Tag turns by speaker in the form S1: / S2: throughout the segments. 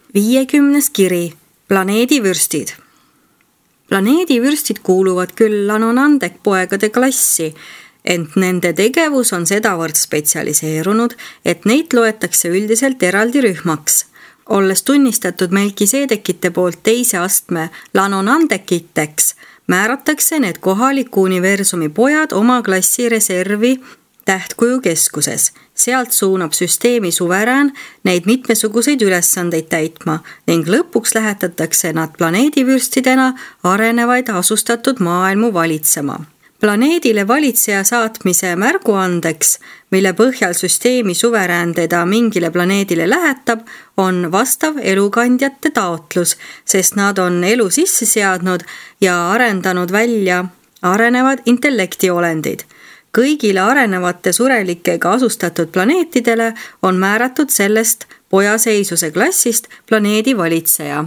S1: 50. kiri. Planeedivürstid. Planeedivürstid kuuluvad küll Lanonandek-poegade klassi, ent nende tegevus on sedavõrd spetsialiseerunud, et neid loetakse üldiselt eraldi rühmaks. Olles tunnistatud Melkiseedekite poolt teise astme Lanonandekiteks, määratakse need kohaliku universumi pojad oma klassi reservi tähtkuju keskuses. Sealt suunab süsteemi suverään neid mitmesuguseid ülesandeid täitma ning lõpuks lähetatakse nad planeedivürstidena arenevaid asustatud maailmu valitsema. Planeedile valitseja saatmise märguandeks, mille põhjal süsteemi suverään teda mingile planeedile lähetab, on vastav elukandjate taotlus, sest nad on elu sisse seadnud ja arendanud välja arenevad intellektiolendid. Kõigile arenevate surelikega asustatud planeetidele on määratud sellest pojaseisuse klassist planeedi valitseja.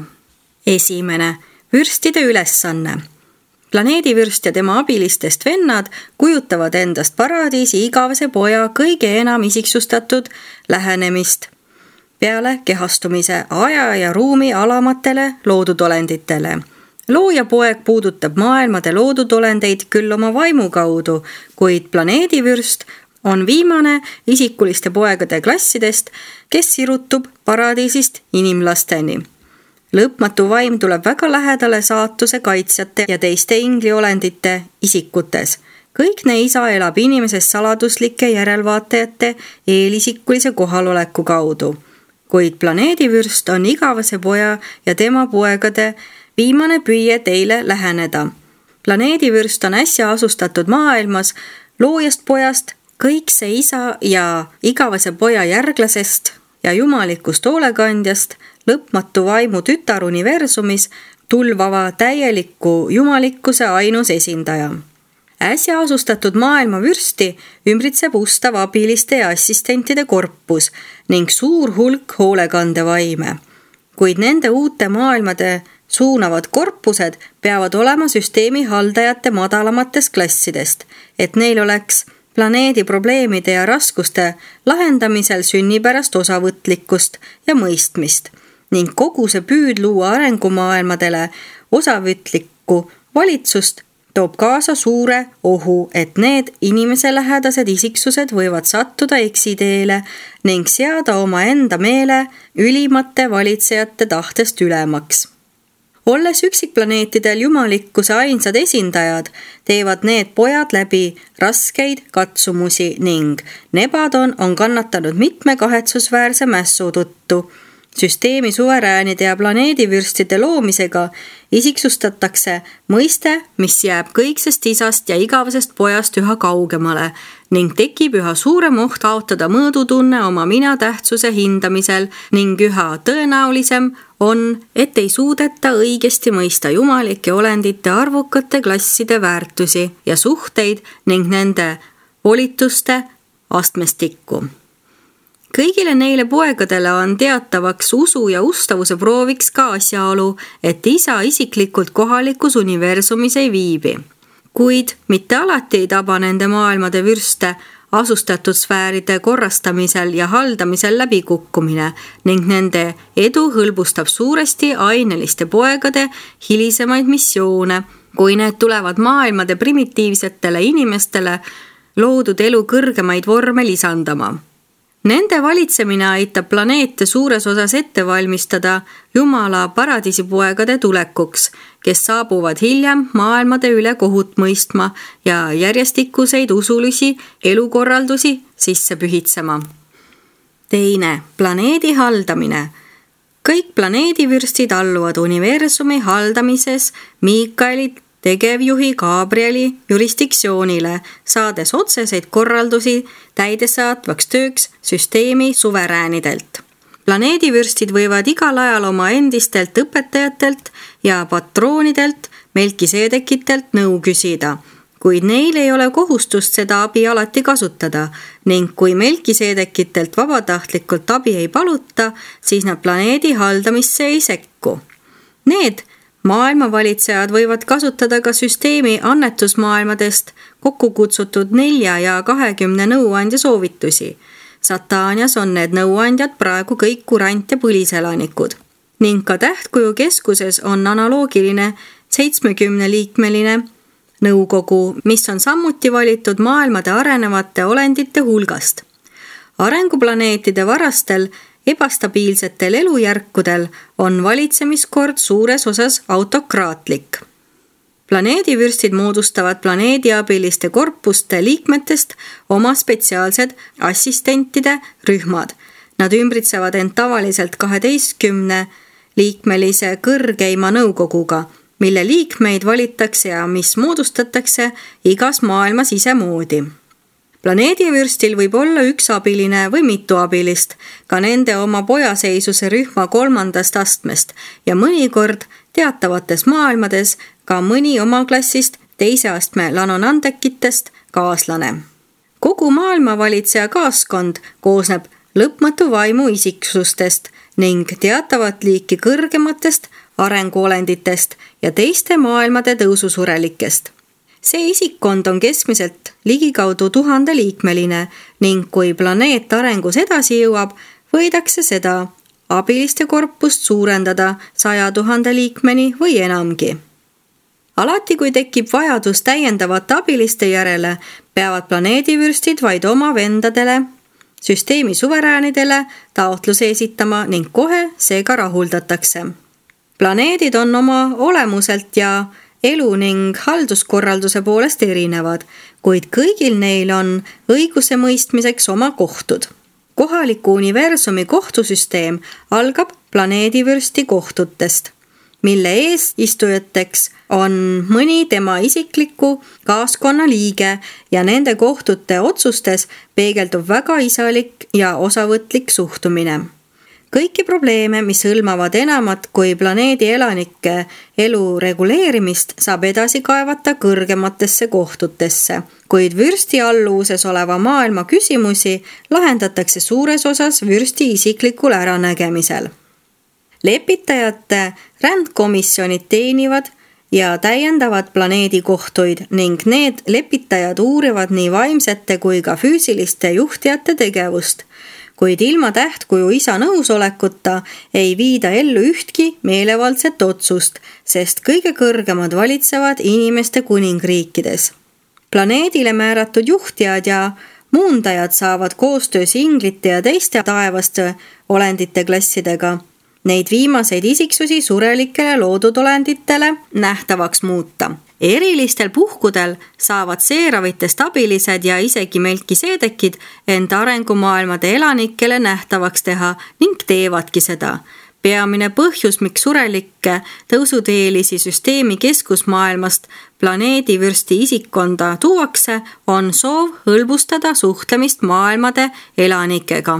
S1: 1. Vürstide ülesanne. Planeedivürst ja tema abilistest vennad kujutavad endast paradiisi igavese poja kõige enam isiksustatud lähenemist peale kehastumise aja ja ruumi alamatele loodud olenditele. Looja poeg puudutab maailmade loodud olendeid küll oma vaimu kaudu, kuid planeedivürst on viimane isikuliste poegade klassidest, kes sirutub paradiisist inimlasteni. Lõpmatu vaim tuleb väga lähedale saatuse kaitsjate ja teiste ingliolendite isikutes. Kõik ne isa elab inimeses saladuslike järelvaatajate eelisikulise kohaloleku kaudu, kuid planeedivürst on igavese poja ja tema poegade viimane püüe teile läheneda. Planeedivürst on äsja asustatud maailmas loojast pojast, kõikse isa ja igavese poja järglasest ja jumalikust hoolekandjast, lõpmatu vaimu tütar universumis tulvava täieliku jumalikkuse ainus esindaja. Äsja asustatud maailma vürsti ümbritseb ustav abiliste ja assistentide korpus ning suur hulk hoolekandevaime, kuid nende uute maailmade suunavad korpused peavad olema süsteemi haldajate madalamates klassidest, et neil oleks planeedi probleemide ja raskuste lahendamisel sünnipärast osavõtlikkust ja mõistmist ning kogu see püüd luua arengumaailmadele osavõtlikku valitsust toob kaasa suure ohu, et need inimeselähedased isiksused võivad sattuda eksiteele ning seada oma enda meele ülimate valitsejate tahtest ülemaks. Olles üksikplaneetidel jumalikkuse ainsad esindajad, teevad need pojad läbi raskeid katsumusi ning Nebadon on kannatanud mitme kahetsusväärse mässu tõttu. Süsteemi suveräänide ja planeedivürstide loomisega isiksustatakse mõiste, mis jääb kõiksest isast ja igavesest pojast üha kaugemale ning tekib üha suurem oht kaotada mõõdutunne oma mina tähtsuse hindamisel ning üha tõenäolisem on, et ei suudeta õigesti mõista jumalike olendite arvukate klasside väärtusi ja suhteid ning nende volituste astmestikku. Kõigile neile poegadele on teatavaks usu ja ustavuse prooviks ka asjaolu, et isa isiklikult kohalikus universumis ei viibi. Kuid mitte alati ei taba nende maailmade vürste asustatud sfääride korrastamisel ja haldamisel läbikukkumine ning nende edu hõlbustab suuresti aineliste poegade hilisemaid missioone, kui need tulevad maailmade primitiivsetele inimestele loodud elu kõrgemaid vorme lisandama. Nende valitsemine aitab planeete suures osas ette valmistada Jumala paradiisipoegade tulekuks, kes saabuvad hiljem maailmade üle kohut mõistma ja järjestikuseid usulisi elukorraldusi sisse pühitsema. 2. Planeedi haldamine. Kõik planeedivürstid alluvad universumi haldamises Miikaeli tegevjuhi Gabrieli jurisdiktsioonile, saades otseseid korraldusi täidesaatvaks tööks süsteemi suveräänidelt. Planeedivürstid võivad igal ajal oma endistelt õpetajatelt ja patroonidelt Melkiseedekitelt nõu küsida, kuid neil ei ole kohustust seda abi alati kasutada ning kui Melkiseedekitelt vabatahtlikult abi ei paluta, siis nad planeedi haldamisse ei sekku. Need maailmavalitsejad võivad kasutada ka süsteemi annetusmaailmadest kokku kutsutud 4 ja 20 nõuandja soovitusi. Sataanias on need nõuandjad praegu kõik kurant ja põliselanikud. ning ka Tähtkuju keskuses on analoogiline 70-liikmeline nõukogu, mis on samuti valitud maailmade arenevate olendite hulgast. Arenguplaneetide varastel ebastabiilsetel elujärkudel on valitsemiskord suures osas autokraatlik. Planeedivürstid moodustavad planeediabiliste korpuste liikmetest oma spetsiaalsed assistentide rühmad. Nad ümbritsevad end tavaliselt 12-liikmelise kõrgeima nõukoguga, mille liikmeid valitakse ja mis moodustatakse igas maailmas isemoodi. Planeedivürstil võib olla üks abiline või mitu abilist, ka nende oma pojaseisuse rühma 3. astmest ja mõnikord teatavates maailmades ka mõni oma klassist 2. astme lanonandekitest kaaslane. Kogu maailma valitseja kaaskond koosneb lõpmatu vaimu isiksustest ning teatavat liiki kõrgematest arenguolenditest ja teiste maailmade tõususurelikest. See isikkond on keskmiselt ligikaudu 1000-liikmeline ning kui planeet arengus edasi jõuab, võidakse seda abiliste korpust suurendada 100 000 liikmeni või enamgi. Alati, kui tekib vajadus täiendavate abiliste järele, peavad planeedivürstid vaid oma vendadele, süsteemi suveräänidele taotluse esitama ning kohe see ka rahuldatakse. Planeedid on oma olemuselt ja elu ning halduskorralduse poolest erinevad, kuid kõigil neil on õiguse mõistmiseks oma kohtud. Kohaliku universumi kohtusüsteem algab planeedivürsti kohtutest, mille eesistujateks on mõni tema isikliku kaaskonna liige ja nende kohtute otsustes peegeldub väga isalik ja osavõtlik suhtumine. Kõiki probleeme, mis hõlmavad enamat kui planeedi elanike elu reguleerimist, saab edasi kaevata kõrgematesse kohtutesse, kuid vürsti alluvuses oleva maailma küsimusi lahendatakse suures osas vürsti isiklikul äranägemisel. Lepitajate rändkomisjonid teenivad ja täiendavad planeedikohtuid ning need lepitajad uurivad nii vaimsete kui ka füüsiliste juhtijate tegevust, kuid ilma Tähtkuju isa nõusolekuta ei viida ellu ühtki meelevaldset otsust, sest kõige kõrgemad valitsevad inimeste kuningriikides. Planeedile määratud juhtijad ja muundajad saavad koostöös inglite ja teiste taevaste olendite klassidega neid viimaseid isiksusi surelikele loodud olenditele nähtavaks muuta. Erilistel puhkudel saavad seeravitest abilised ja isegi Melkiseedekid end arengumaailmade elanikele nähtavaks teha ning teevadki seda. Peamine põhjus, miks surelikke tõusuteelisi süsteemi keskusmaailmast planeedivürsti isikkonda tuuakse, on soov hõlbustada suhtlemist maailmade elanikega.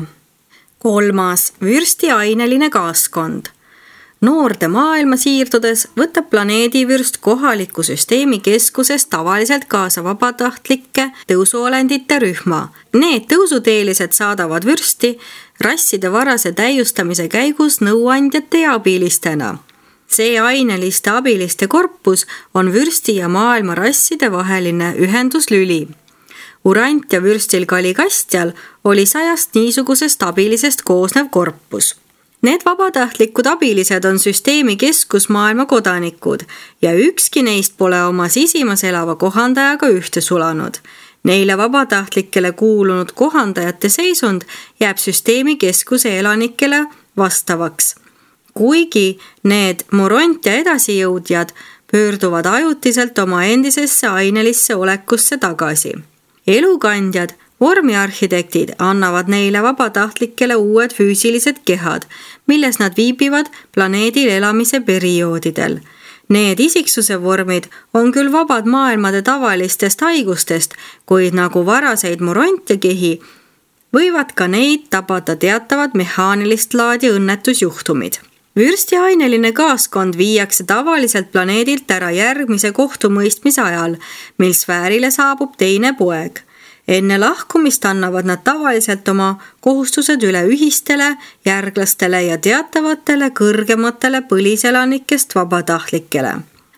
S1: 3. Vürsti aineline kaaskond. Noorde maailma siirdudes võtab planeedivürst kohaliku süsteemi keskuses tavaliselt kaasa vabatahtlikke tõusuolendite rühma. Need tõusuteelised saadavad vürsti rasside varase täiustamise käigus nõuandjate ja abilistena. See aineliste abiliste korpus on vürsti ja maailma rasside vaheline ühenduslüli. Urant ja vürstil Kaligastjal oli 100 niisugusest abilisest koosnev korpus. Need vabatahtlikud abilised on süsteemi keskusmaailma kodanikud ja ükski neist pole oma sisimas elava kohandajaga ühte sulanud. Neile vabatahtlikele kuulunud kohandajate seisund jääb süsteemi keskuse elanikele vastavaks. Kuigi need Morontia edasijõudjad pöörduvad ajutiselt oma endisesse ainelisse olekusse tagasi. Elukandjad, vormiarhitektid annavad neile vabatahtlikele uued füüsilised kehad, milles nad viibivad planeedil elamise perioodidel. Need isiksuse vormid on küll vabad maailmade tavalistest haigustest, kuid nagu varaseid Morontia-kehi võivad ka neid tabada teatavad mehaanilist laadi õnnetusjuhtumid. Vürsti aineline kaaskond viiakse tavaliselt planeedilt ära järgmise kohtumõistmise ajal, mil sfäärile saabub teine poeg. Enne lahkumist annavad nad tavaliselt oma kohustused üle ühistele, järglastele ja teatavatele kõrgematele põliselanikest vabatahtlikele.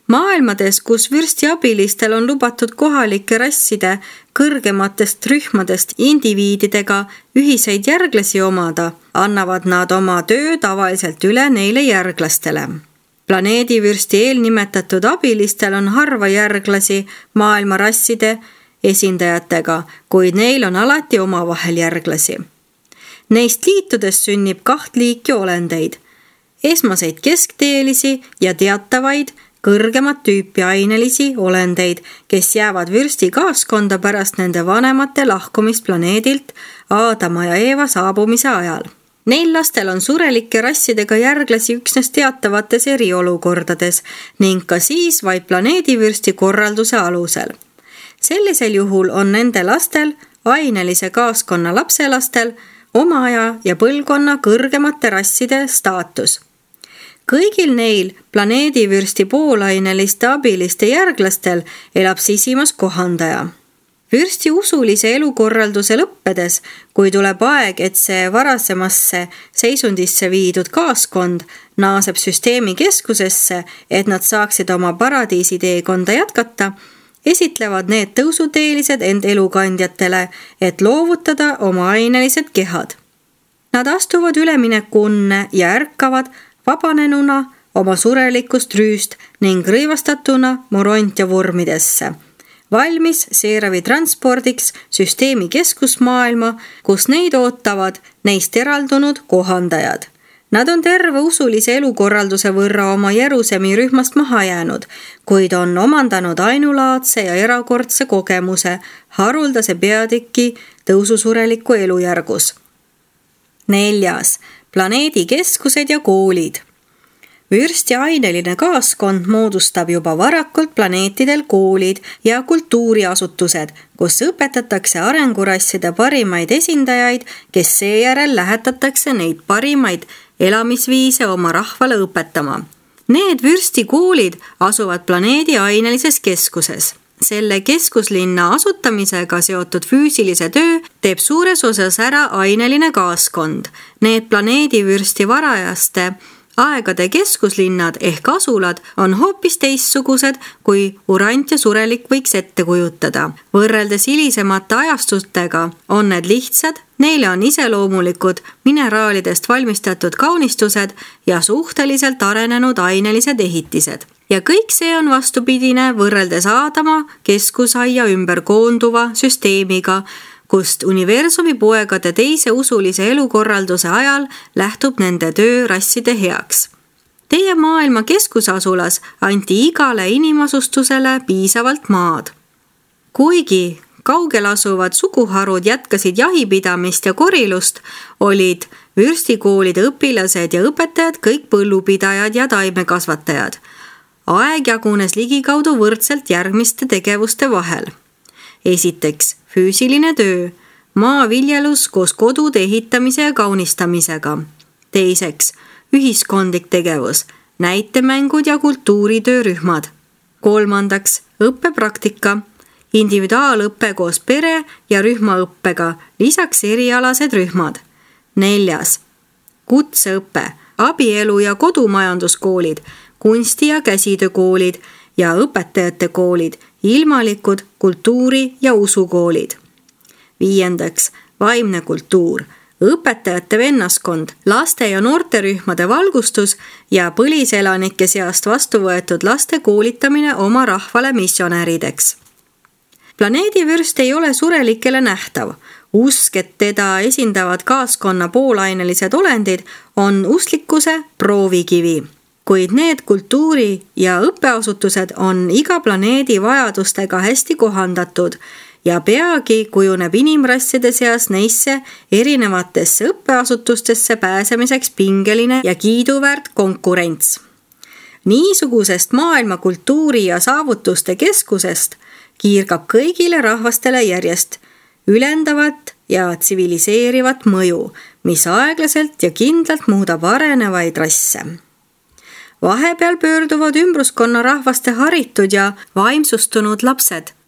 S1: Maailmades, kus vürstiabilistel on lubatud kohalike rasside kõrgematest rühmadest indiviididega ühiseid järglasi omada, annavad nad oma töö tavaliselt üle neile järglastele. Planeedivürsti eelnimetatud abilistel on harva järglasi maailma rasside esindajatega, kuid neil on alati omavahel järglasi. Neist liitudes sünnib 2 liiki olendeid, esmaseid keskteelisi ja teatavaid kõrgemat tüüpi ainelisi olendeid, kes jäävad vürsti kaaskonda pärast nende vanemate lahkumist planeedilt Aadama ja Eeva saabumise ajal. Neil lastel on surelike rassidega järglasi üksnes teatavates eriolukordades ning ka siis vaid planeedivürsti korralduse alusel. Sellisel juhul on nende lastel, ainelise kaaskonna lapselastel, oma aja ja põlvkonna kõrgemate rasside staatus. Kõigil neil planeedivürsti poolaineliste abiliste järglastel elab sisimas kohandaja. Vürsti usulise elukorralduse lõppedes, kui tuleb aeg, et see varasemasse seisundisse viidud kaaskond naaseb süsteemi keskusesse, et nad saaksid oma paradiisi teekonda jätkata, esitlevad need tõusuteelised end elukandjatele, et loovutada oma ainelised kehad. Nad astuvad üleminekuunne ja ärkavad vabanenuna oma surelikust rüüst ning rõivastatuna morontja vormidesse, valmis seeravi transpordiks süsteemi keskusmaailma, kus neid ootavad neist eraldunud kohandajad. Nad on terve usulise elukorralduse võrra oma Jerusemi rühmast maha jäänud, kuid on omandanud ainulaadse ja erakordse kogemuse haruldase peatüki tõususureliku elujärgus. 4. Planeedi keskused ja koolid. Vürsti aineline kaaskond moodustab juba varakult planeetidel koolid ja kultuuriasutused, kus õpetatakse arengurasside parimaid esindajaid, kes seejärel lähetatakse neid parimaid elamisviise oma rahvale õpetama. Need vürstikoolid asuvad planeedi ainelises keskuses. Selle keskuslinna asutamisega seotud füüsilise töö teeb suures osas ära aineline kaaskond. Need planeedivürsti varajaste aegade keskuslinnad ehk asulad on hoopis teistsugused, kui urant ja surelik võiks ette kujutada. Võrreldes hilisemate ajastutega on need lihtsad, neile on iseloomulikud mineraalidest valmistatud kaunistused ja suhteliselt arenenud ainelised ehitised. Ja kõik see on vastupidine võrreldes Aadama keskusaia ümber koonduva süsteemiga, kust universumi poegade teise usulise elukorralduse ajal lähtub nende töö rasside heaks. Teie maailma keskusasulas anti igale inimasustusele piisavalt maad. Kuigi kaugel asuvad suguharud jätkasid jahipidamist ja korilust, olid vürstikoolide õpilased ja õpetajad kõik põllupidajad ja taimekasvatajad. Aeg jagunes ligikaudu võrdselt järgmiste tegevuste vahel. Esiteks, füüsiline töö, maaviljelus koos kodude ehitamise ja kaunistamisega. Teiseks, ühiskondlik tegevus, näitemängud ja kultuuritöörühmad. Kolmandaks, õppepraktika, individuaalõppe koos pere- ja rühmaõppega, lisaks erialased rühmad. 4. Kutseõpe, abielu- ja kodumajanduskoolid, kunsti- ja käsitöökoolid ja õpetajate koolid, ilmalikud, kultuuri- ja usukoolid. 5. Vaimne kultuur, õpetajate vennaskond, laste- ja noorterühmade valgustus ja põliselanike seast vastu võetud laste koolitamine oma rahvale missionärideks. Planeedivürst ei ole surelikele nähtav. Usk, et teda esindavad kaaskonna poolainelised olendid, on usklikkuse proovikivi. Kuid need kultuuri- ja õppeasutused on iga planeedi vajadustega hästi kohandatud ja peagi kujuneb inimrasside seas neisse erinevatesse õppeasutustesse pääsemiseks pingeline ja kiiduväärt konkurents. Niisugusest maailma kultuuri- ja saavutuste keskusest kiirgab kõigile rahvastele järjest ülendavat ja tsiviliseerivat mõju, mis aeglaselt ja kindlalt muudab arenevaid rasse. Vahepeal pöörduvad ümbruskonna rahvaste haritud ja vaimsustunud lapsed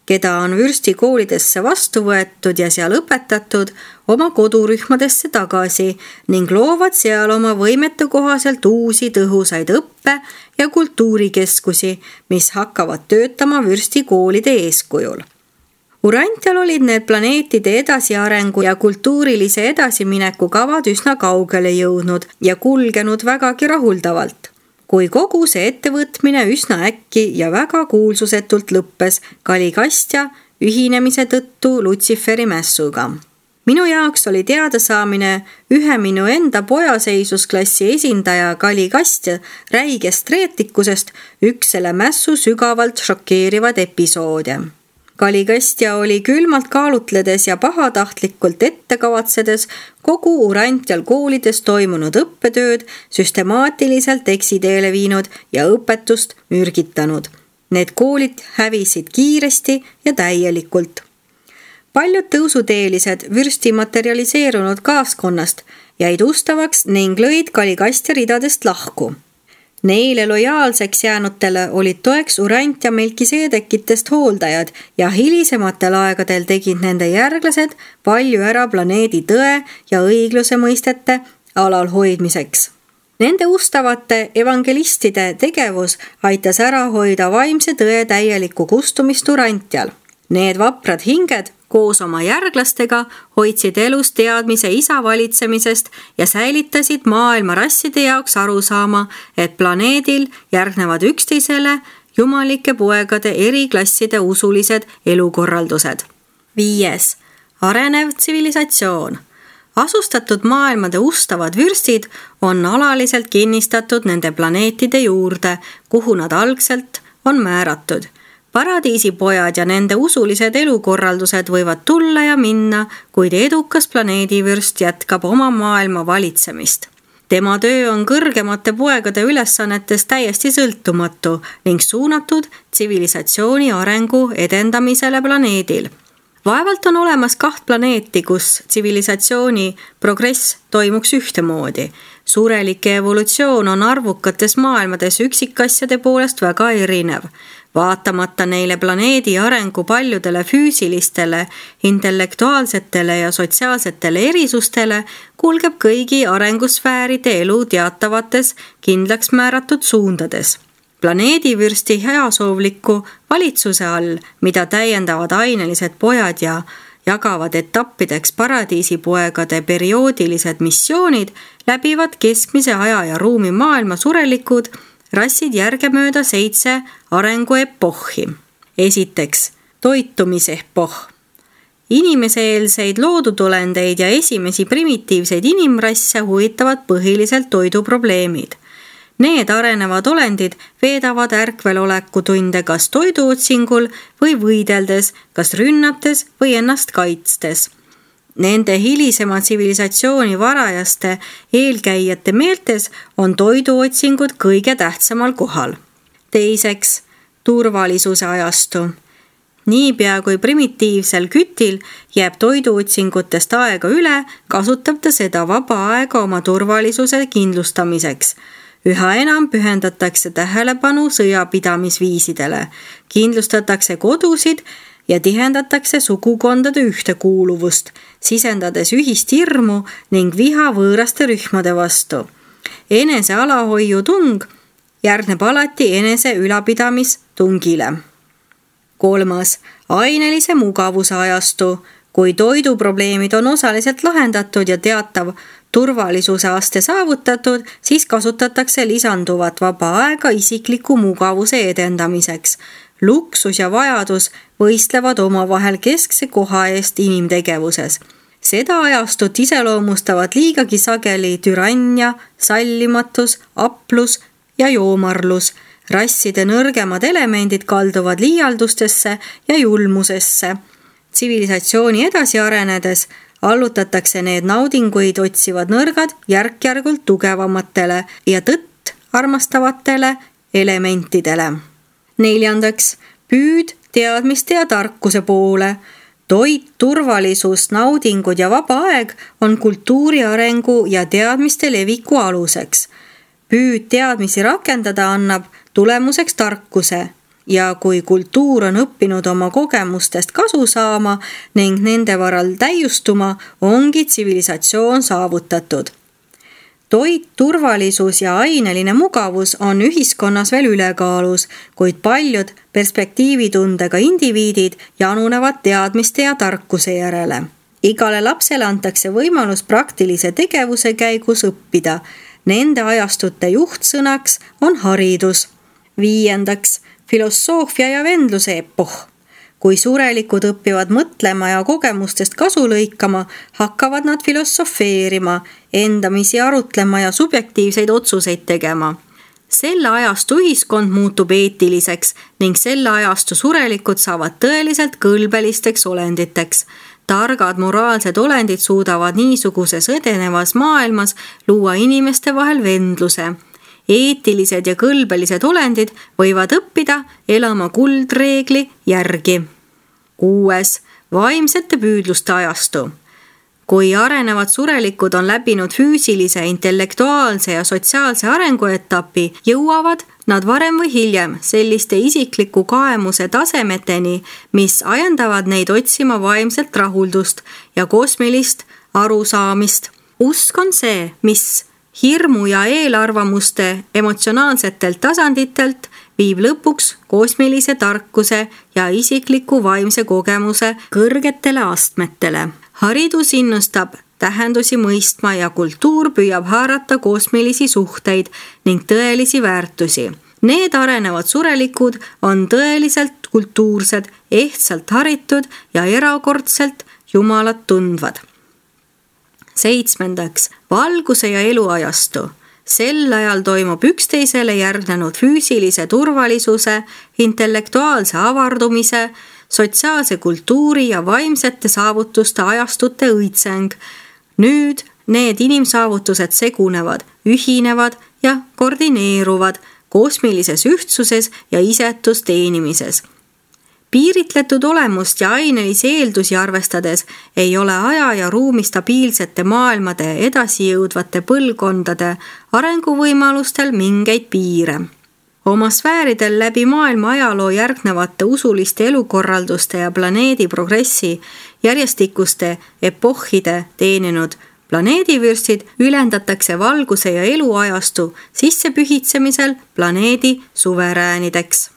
S1: keda on vürstikoolidesse vastu võetud ja seal õpetatud, oma kodurühmadesse tagasi ning loovad seal oma võimete kohaselt uusi tõhusaid õppe- ja kultuurikeskusi, mis hakkavad töötama vürstikoolide eeskujul. Urantial olid need planeetide edasiarengu ja kultuurilise edasimineku kavad üsna kaugele jõudnud ja kulgenud vägagi rahuldavalt. Kui kogu see ettevõtmine üsna äkki ja väga kuulsusetult lõppes Kaligastja ühinemise tõttu Lutsiferi mässuga. Minu jaoks oli teadasaamine ühe minu enda pojaseisusklassi esindaja Kaligastja räigest reetlikkusest üks selle mässu sügavalt šokeerivad episoode. Kaligastja oli külmalt kaalutledes ja pahatahtlikult ette kavatsedes kogu Urantial koolides toimunud õppetööd süstemaatiliselt eksiteele viinud ja õpetust mürgitanud. Need koolid hävisid kiiresti ja täielikult. Paljud tõusuteelised vürsti materialiseerunud kaaskonnast jäid ustavaks ning lõid Kaligastja ridadest lahku. Neile lojaalseks jäänutele olid toeks Urantia Melkiseedekitest hooldajad ja hilisematel aegadel tegid nende järglased palju ära planeedi tõe ja õigluse mõistete alal hoidmiseks. Nende ustavate evangelistide tegevus aitas ära hoida vaimse tõe täielikku kustumist Urantial. Need vaprad hinged koos oma järglastega hoidsid elus teadmise isa valitsemisest ja säilitasid maailma rasside jaoks arusaama, et planeedil järgnevad üksteisele jumalike poegade eri klasside usulised elukorraldused. 5. Arenev tsivilisatsioon. Asustatud maailmade ustavad vürstid on alaliselt kinnistatud nende planeetide juurde, kuhu nad algselt on määratud. Paradiisipojad ja nende usulised elukorraldused võivad tulla ja minna, kuid edukas planeedivürst jätkab oma maailma valitsemist. Tema töö on kõrgemate poegade ülesannetest täiesti sõltumatu ning suunatud tsivilisatsiooni arengu edendamisele planeedil. Vaevalt on olemas 2 planeeti, kus tsivilisatsiooni progress toimuks ühtemoodi. Surelik evolutsioon on arvukates maailmades üksikasjade poolest väga erinev. Vaatamata neile planeedi arengu paljudele füüsilistele, intellektuaalsetele ja sotsiaalsetele erisustele kulgeb kõigi arengusfääride elu teatavates kindlaks määratud suundades. Planeedivürsti heasoovliku valitsuse all, mida täiendavad ainelised pojad ja jagavad etappideks paradiisipoegade perioodilised missioonid, läbivad keskmise aja ja ruumi maailma surelikud rassid järgemööda 7 arenguepohhi. Esiteks, toitumisepohh. Inimeseelseid loodudolendeid ja esimesi primitiivseid inimrasse huvitavad põhiliselt toiduprobleemid. Need arenevad olendid veedavad ärkveloleku-tunde kas toiduotsingul või võideldes, kas rünnates või ennast kaitstes. Nende hilisema tsivilisatsiooni varajaste eelkäijate meeltes on toiduotsingud kõige tähtsamal kohal. Teiseks, turvalisuse ajastu. Niipea kui primitiivsel kütil jääb toiduotsingutest aega üle, kasutab ta seda vaba aega oma turvalisuse kindlustamiseks. Üha enam pühendatakse tähelepanu sõjapidamisviisidele, kindlustatakse kodusid ja tihendatakse sugukondade ühtekuuluvust, sisendades ühist hirmu ning viha võõraste rühmade vastu. Enese alahoiutung järgneb alati enese ülapidamistungile. 3. Ainelise mugavuse ajastu. Kui toiduprobleemid on osaliselt lahendatud ja teatav turvalisuse aste saavutatud, siis kasutatakse lisanduvat vaba aega isikliku mugavuse edendamiseks. Luksus ja vajadus võistlevad omavahel keskse koha eest inimtegevuses. Seda ajastut iseloomustavad liigagi sageli türannia, sallimatus, aplus ja joomarlus. Rasside nõrgemad elemendid kalduvad liialdustesse ja julmusesse. Tsivilisatsiooni edasi arenedes allutatakse need naudinguid otsivad nõrgad järk-järgult tugevamatele ja tõtt armastavatele elementidele. 4. Püüd teadmiste ja tarkuse poole. Toit, turvalisus, naudingud ja vaba aeg on kultuuri arengu ja teadmiste leviku aluseks. Püüd teadmisi rakendada annab tulemuseks tarkuse. ja kui kultuur on õppinud oma kogemustest kasu saama ning nende varal täiustuma, ongi tsivilisatsioon saavutatud. Toit, turvalisus ja aineline mugavus on ühiskonnas veel ülekaalus, kuid paljud perspektiivitundega indiviidid janunevad teadmiste ja tarkuse järele. Igale lapsele antakse võimalus praktilise tegevuse käigus õppida. Nende ajastute juhtsõnaks on haridus. 5. Filosoofia ja vendluse epoh. Kui surelikud õpivad mõtlema ja kogemustest kasu lõikama, hakkavad nad filosofeerima, endamisi arutlema ja subjektiivseid otsuseid tegema. Selle ajastu ühiskond muutub eetiliseks ning selle ajastu surelikud saavad tõeliselt kõlbelisteks olenditeks. Targad moraalsed olendid suudavad niisuguses edenevas maailmas luua inimeste vahel vendluse. Eetilised ja kõlbelised olendid võivad õppida elama kuldreegli järgi. 6. Vaimsete püüdluste ajastu. Kui arenevad surelikud on läbinud füüsilise, intellektuaalse ja sotsiaalse arenguetapi, jõuavad nad varem või hiljem selliste isikliku kaemuse tasemeteni, mis ajendavad neid otsima vaimselt rahuldust ja kosmilist arusaamist. Usk on see, mis hirmu ja eelarvamuste emotsionaalsetelt tasanditelt viib lõpuks kosmilise tarkuse ja isikliku vaimse kogemuse kõrgetele astmetele. Haridus innustab tähendusi mõistma ja kultuur püüab haarata kosmilisi suhteid ning tõelisi väärtusi. Need arenevad surelikud on tõeliselt kultuursed, ehtsalt haritud ja erakordselt Jumalat tundvad. 7. Valguse ja eluajastu. Sel ajal toimub üksteisele järgnenud füüsilise turvalisuse, intellektuaalse avardumise, sotsiaalse kultuuri ja vaimsete saavutuste ajastute õitseng. Nüüd need inimsaavutused segunevad, ühinevad ja koordineeruvad kosmilises ühtsuses ja isetus teenimises. Piiritletud olemust ja ainelisi eeldusi arvestades ei ole aja ja ruumi stabiilsete maailmade edasijõudvate põlvkondade arenguvõimalustel mingeid piire. Oma sfääridel läbi maailma ajaloo järgnevate usuliste elukorralduste ja planeedi progressi järjestikuste epohhide teeninud planeedivürstid ülendatakse valguse ja eluajastu sissepühitsemisel planeedi suveräänideks.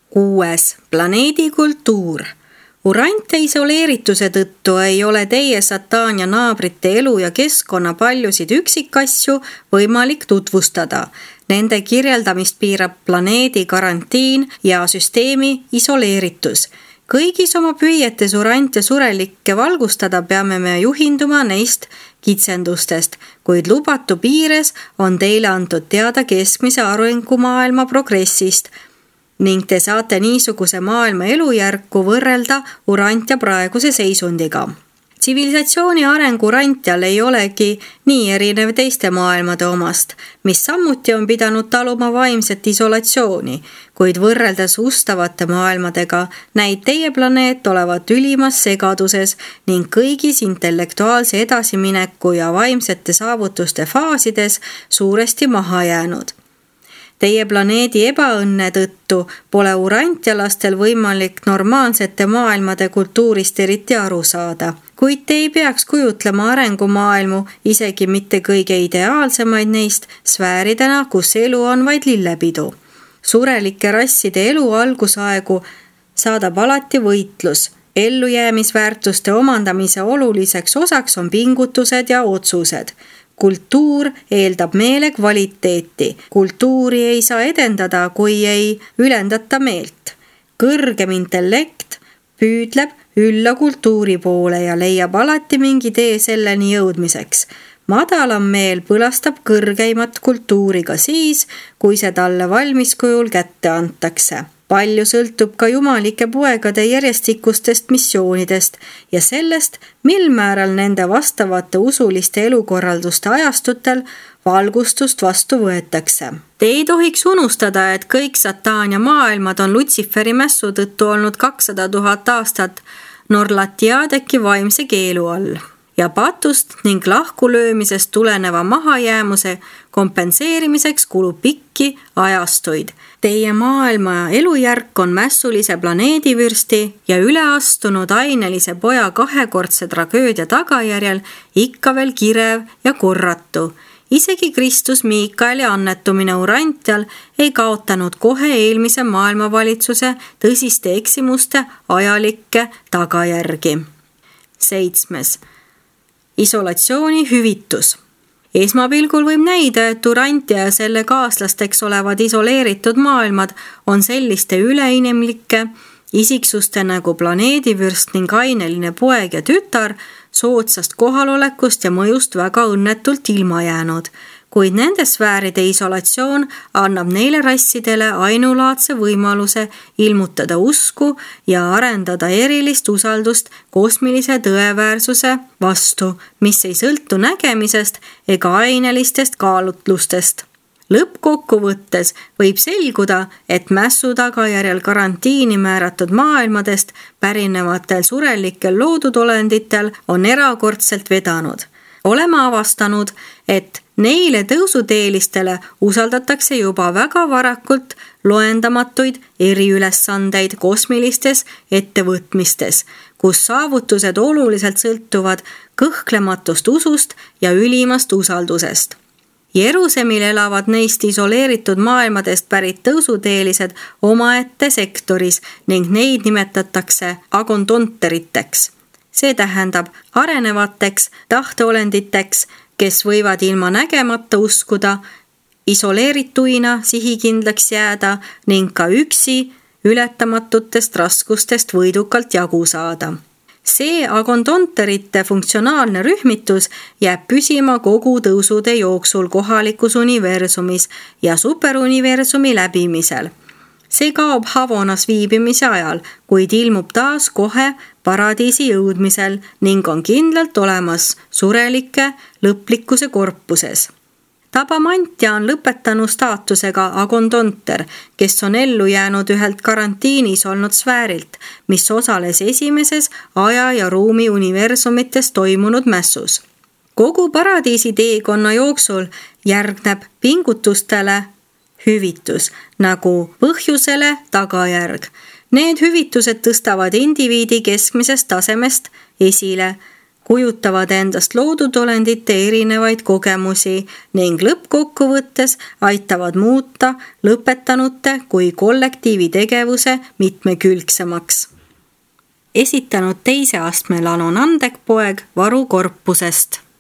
S1: 6. Planeedi kultuur. Urantja isoleerituse tõttu ei ole teie Sataania naabrite elu ja keskkonna paljusid üksikasju võimalik tutvustada. Nende kirjeldamist piirab planeedi karantiin ja süsteemi isoleeritus. Kõigis oma püüetes Urantja surelikke valgustada peame me juhinduma neist kitsendustest, kuid lubatu piires on teile antud teada keskmise arengumaailma progressist ning te saate niisuguse maailma elujärku võrrelda Urantja praeguse seisundiga. Tsivilisatsiooni areng Urantjal ei olegi nii erinev teiste maailmade omast, mis samuti on pidanud taluma vaimset isolatsiooni, kuid võrreldes ustavate maailmadega näib teie planeet olevat ülimas segaduses ning kõigis intellektuaalse edasimineku ja vaimsete saavutuste faasides suuresti maha jäänud. Teie planeedi ebaõnne tõttu pole urantjalastel võimalik normaalsete maailmade kultuurist eriti aru saada, kuid te ei peaks kujutlema arengumaailmu, isegi mitte kõige ideaalsemaid neist, sfääridena, kus elu on vaid lillepidu. Surelike rasside elu algusaegu saadab alati võitlus. Ellujäämisväärtuste omandamise oluliseks osaks on pingutused ja otsused. Kultuur eeldab meele kvaliteeti. Kultuuri ei saa edendada, kui ei ülendata meelt. Kõrgem intellekt püüdleb ülla kultuuri poole ja leiab alati mingi tee selleni jõudmiseks. Madalam meel põlastab kõrgeimat kultuuri ka siis, kui see talle valmiskujul kätte antakse. Palju sõltub ka jumalike poegade järjestikustest missioonidest ja sellest, mil määral nende vastavate usuliste elukorralduste ajastutel valgustust vastu võetakse. Te ei tohiks unustada, et kõik Sataania maailmad on Lutsiferi mässu tõttu olnud 200 000 aastat Norlatiadeki vaimse keelu all. ja patust ning lahkulöömisest tuleneva mahajäämuse kompenseerimiseks kulub pikki ajastuid. Teie maailma elujärk on mässulise planeedivürsti ja üleastunud ainelise poja kahekordse tragöödia tagajärjel ikka veel kirev ja korratu. Isegi Kristus Miikaeli annetumine Urantial ei kaotanud kohe eelmise maailmavalitsuse tõsiste eksimuste ajalikke tagajärgi. 7. Isolatsiooni hüvitus. Esmapilgul võib näida, et Urantia ja selle kaaslasteks olevad isoleeritud maailmad on selliste üleinimlike isiksuste nagu planeedivürst ning aineline poeg ja tütar soodsast kohalolekust ja mõjust väga õnnetult ilma jäänud, kuid nende sfääride isolatsioon annab neile rassidele ainulaadse võimaluse ilmutada usku ja arendada erilist usaldust kosmilise tõeväärsuse vastu, mis ei sõltu nägemisest ega ainelistest kaalutlustest. Lõppkokkuvõttes võib selguda, et mässu tagajärjel karantiini määratud maailmadest pärinevatel surelikel loodud olenditel on erakordselt vedanud. Oleme avastanud, et neile tõusuteelistele usaldatakse juba väga varakult loendamatuid eriülesandeid kosmilistes ettevõtmistes, kus saavutused oluliselt sõltuvad kõhklematust usust ja ülimast usaldusest. Jeruusalemil elavad neist isoleeritud maailmadest pärit tõusuteelised omaette sektoris ning neid nimetatakse agontonteriteks. See tähendab arenevateks tahteolenditeks, kes võivad ilma nägemata uskuda, isoleerituina sihikindlaks jääda ning ka üksi ületamatutest raskustest võidukalt jagu saada. See agontonterite funktsionaalne rühmitus jääb püsima kogu tõusude jooksul kohalikus universumis ja superuniversumi läbimisel. See kaob Havonas viibimise ajal, kuid ilmub taas kohe paradiisi jõudmisel ning on kindlalt olemas surelike lõplikkuse korpuses. Tabamantia on lõpetanu staatusega agontonter, kes on ellu jäänud ühelt karantiinis olnud sfäärilt, mis osales esimeses aja ja ruumi universumites toimunud mässus. Kogu paradiisi teekonna jooksul järgneb pingutustele hüvitus, nagu põhjusele tagajärg. Need hüvitused tõstavad indiviidi keskmisest tasemest esile, kujutavad endast loodud olendite erinevaid kogemusi ning lõppkokkuvõttes aitavad muuta lõpetanute kui kollektiivi tegevuse mitmekülgsemaks. Esitanud teise astme Lano Nandek poeg varukorpusest.